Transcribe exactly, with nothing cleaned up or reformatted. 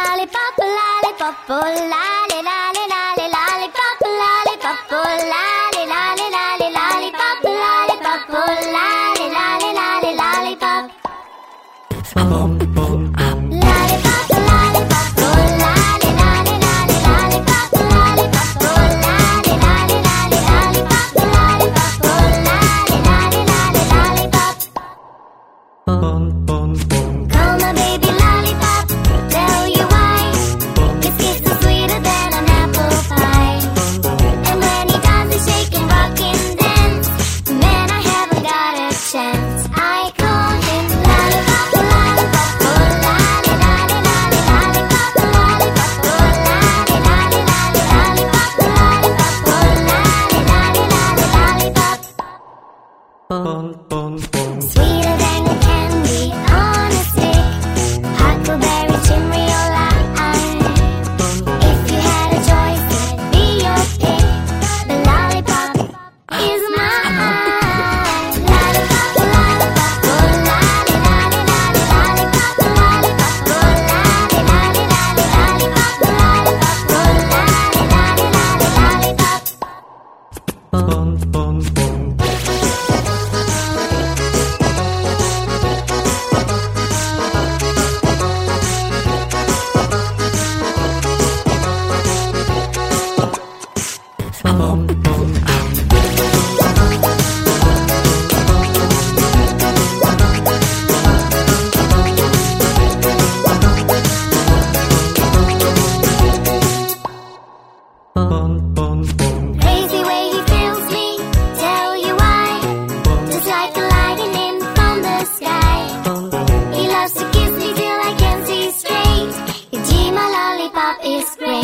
lollipop, lollipop, oh, lolly, lolly, lolly, lollipop, lollipop, oh, lolly, lolly, lolly, lollipop, lollipop, oh, lolly, lolly, lolly, lollipop. Bum, bum, bum. Lollipop, lollipop, oh, lolly, lolly, lolly, lollipop, lollipop, oh, lolly, lolly, lolly, lollipop, lollipop, oh, lolly, lolly, lolly, lollipop. Bum, bum, bum. Call my baby lollipop, tell you why. His kiss is sweeter than an apple pie. And when he does the shake and rock and dance, man, I haven't got a chance. I call him lollipop, lollipop, oh, lolly, lolly, lolly, lollipop, lollipop, oh, lolly, lolly, lolly, lollipop, lollipop, oh, lolly, lolly, lolly, lollipop. Bum, bum, bum. Sweeter than candy on a stick, huckleberry chimriola. If you had a choice, it'd be your pick. The lollipop is mine. Lollipop, lollipop, oh, lolly, lolly, lolly, lollipop, lollipop, oh, lolly, lolly, lolly, lollipop, lollipop, oh, lolly, lolly, lolly, lollipop. Bum, bum, bum. Bum, bum, bum. Bum, bum, bum. Crazy way he fills me, tell you why. Just like a lightning from the sky. He loves to kiss me till I can see straight. Your G, my lollipop is great.